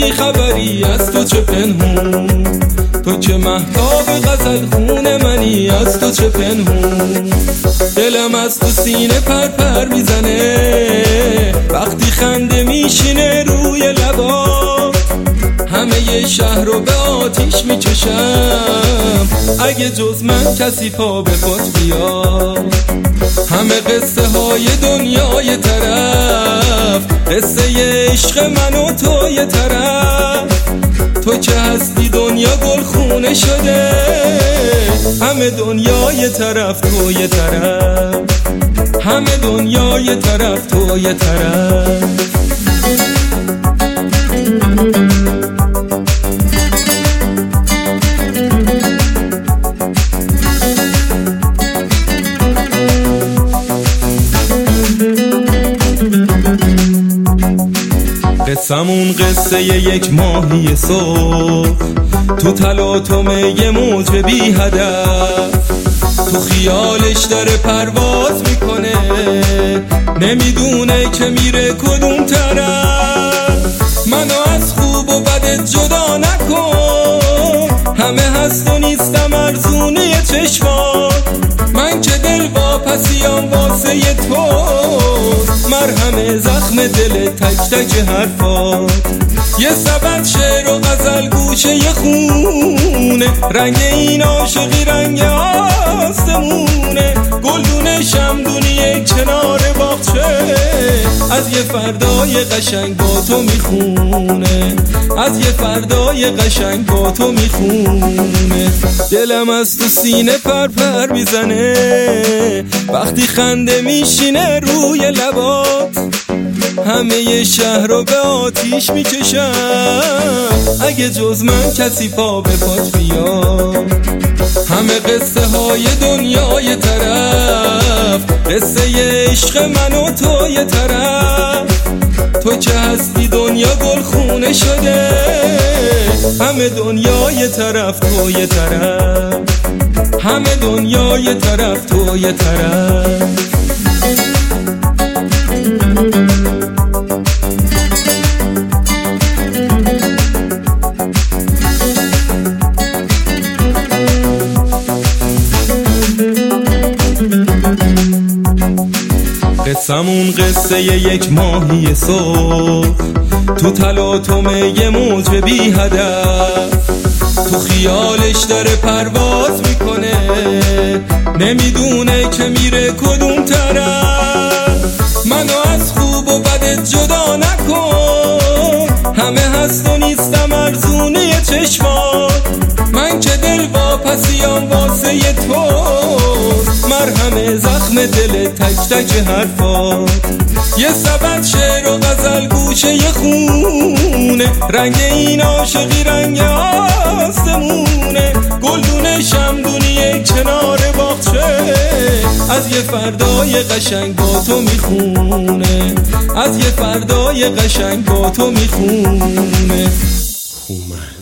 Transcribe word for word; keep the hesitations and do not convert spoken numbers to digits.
بی خبری از تو چه پنهون، تو که مهتاب غزل خون منی از تو چه پنهون. دلم از تو سینه پر پر میزنه وقتی خنده میشینه روی لبات، همه ی شهر رو به آتیش میکشم اگه جز من کسی پا به پات بیاد. همه قصه های دنیا یه طرف، قصه ی عشق من و تو یه طرف، تو که هستی دنیا گلخونه شده، همه دنیا یه طرف تو یه طرف، همه دنیا یه طرف تو یه طرف. قصمون قصه یک ماهی صبح، تو تلاطم یه موج بی هدف، تو خیالش داره پرواز میکنه نمیدونه که میره کدوم طرف. منو از خوب و بدت جدا نکن، همه هست و نیستم ارزونه چشمات، من که دل واپسیام واسه ی تو، مرهم زخم دل تک تک حرفات. یه سبد شعر و غزل گوشه ی خونه، رنگ این عاشقی رنگ آسمونه، گلدون شمدونی کنار باغچه از یه فردای قشنگ با تو میخونه، از یه فردای قشنگ با تو میخونه. دلم از تو سینه پر پر میزنه وقتی خنده میشینه روی لبات، همه ی شهر رو به آتیش میکشم اگه جز من کسی پا به پات بیاد. همه قصه های دنیا یه طرف، قصه ی عشق من و تو یه طرف، تو که هستی دنیا گلخونه شده، همه دنیا یه طرف تو یه طرف، همه دنیا یه طرف تو یه طرف. قصمون قصه یک ماهی صبح، تو تلاطم یه موج بی هدف، تو خیالش داره پرواز میکنه نمیدونه که میره کدوم طرف. منو از خوب و بدت جدا نکن، همه هست و نیستم ارزونه چشمات، من که دل واپسیام واسه ی تو، مرهم زخم دل تک تک حرفات. یه سبد شعر و غزل گوشه ی خونه، رنگ این عاشقی رنگ آسمونه، گلدون شمدونی کنار باغچه از یه فردای قشنگ با تو میخونه، از یه فردای قشنگ با تو میخونه.